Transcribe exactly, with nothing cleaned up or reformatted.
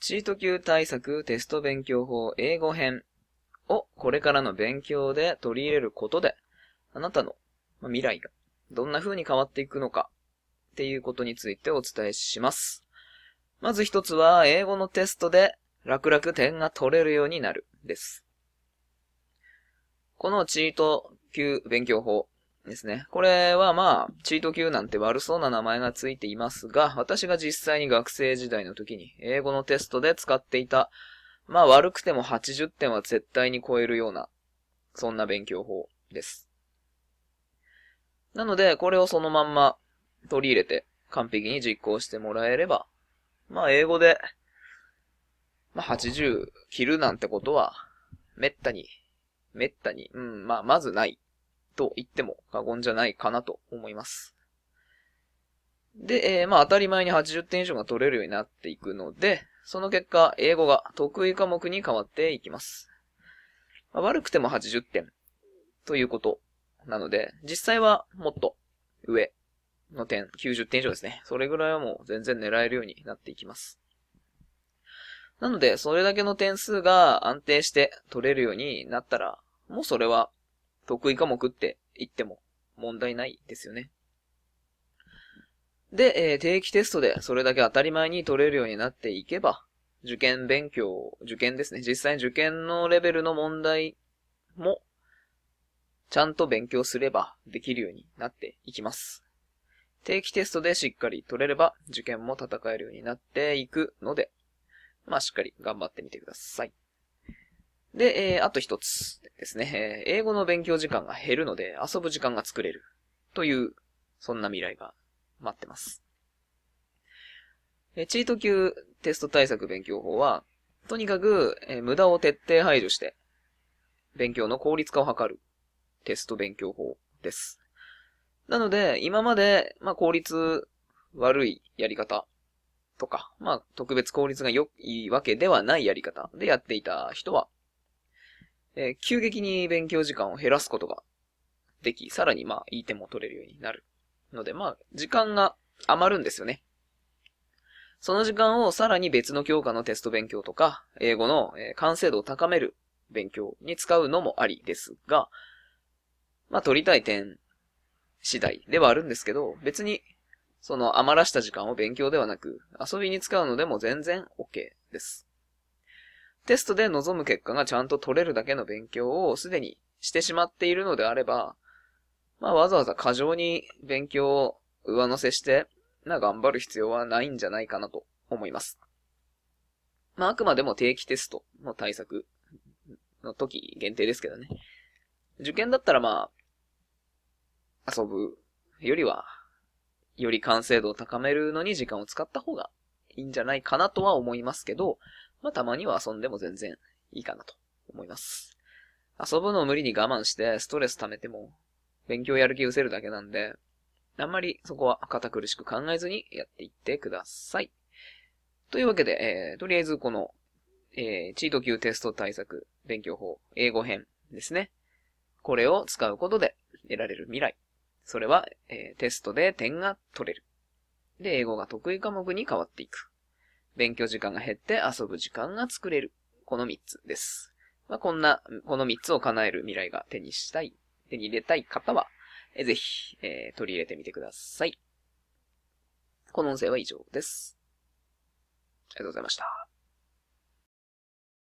チート級対策テスト勉強法英語編をこれからの勉強で取り入れることで、あなたの未来がどんな風に変わっていくのかっていうことについてお伝えします。まず一つは、英語のテストで楽々点が取れるようになるです。このチート級勉強法ですね。これはまあ、チート級なんて悪そうな名前がついていますが、私が実際に学生時代の時に英語のテストで使っていた、まあ悪くてもはちじゅってんは絶対に超えるような、そんな勉強法です。なので、これをそのまんま取り入れて完璧に実行してもらえれば、まあ英語で、まあはちじゅう切るなんてことは、めったに、めったに、うん、まあまずないと言っても過言じゃないかなと思います。で、えー、まあ当たり前にはちじゅってん以上が取れるようになっていくので、その結果、英語が得意科目に変わっていきます。まあ、悪くてもはちじゅってんということなので、実際はもっと上の点、きゅうじゅってん以上ですね。それぐらいはもう全然狙えるようになっていきます。なので、それだけの点数が安定して取れるようになったら、もうそれは得意科目って言っても問題ないですよね。で、えー、定期テストでそれだけ当たり前に取れるようになっていけば、受験勉強、受験ですね。実際に受験のレベルの問題も、ちゃんと勉強すればできるようになっていきます。定期テストでしっかり取れれば、受験も戦えるようになっていくので、まあしっかり頑張ってみてください。で、えー、あと一つですね、えー。英語の勉強時間が減るので遊ぶ時間が作れるという、そんな未来が待ってます。えー、チート級テスト対策勉強法は、とにかく、えー、無駄を徹底排除して、勉強の効率化を図るテスト勉強法です。なので、今まで、まあ効率悪いやり方とか、まあ特別効率が良いわけではないやり方でやっていた人は、えー、急激に勉強時間を減らすことができ、さらにまあいい点も取れるようになるので、まあ時間が余るんですよね。その時間をさらに別の教科のテスト勉強とか、英語の完成度を高める勉強に使うのもありですが、まあ取りたい点次第ではあるんですけど、別にその余らした時間を勉強ではなく遊びに使うのでも全然 OK です。テストで望む結果がちゃんと取れるだけの勉強をすでにしてしまっているのであれば、まあわざわざ過剰に勉強を上乗せしてな頑張る必要はないんじゃないかなと思います。まああくまでも定期テストの対策の時限定ですけどね。受験だったらまあ遊ぶよりはより完成度を高めるのに時間を使った方がいいんじゃないかなとは思いますけど、まあたまには遊んでも全然いいかなと思います。遊ぶのを無理に我慢してストレス溜めても勉強やる気失せるだけなんで、あんまりそこは堅苦しく考えずにやっていってください。というわけで、えー、とりあえずこの、えー、チート級テスト対策勉強法英語編ですね。これを使うことで得られる未来。それは、えー、テストで点が取れる。で、英語が得意科目に変わっていく。勉強時間が減って遊ぶ時間が作れる。このみっつです。まあ、こんな、このみっつを叶える未来が手にしたい、手に入れたい方は、えー、ぜひ、えー、取り入れてみてください。この音声は以上です。ありがとうございました。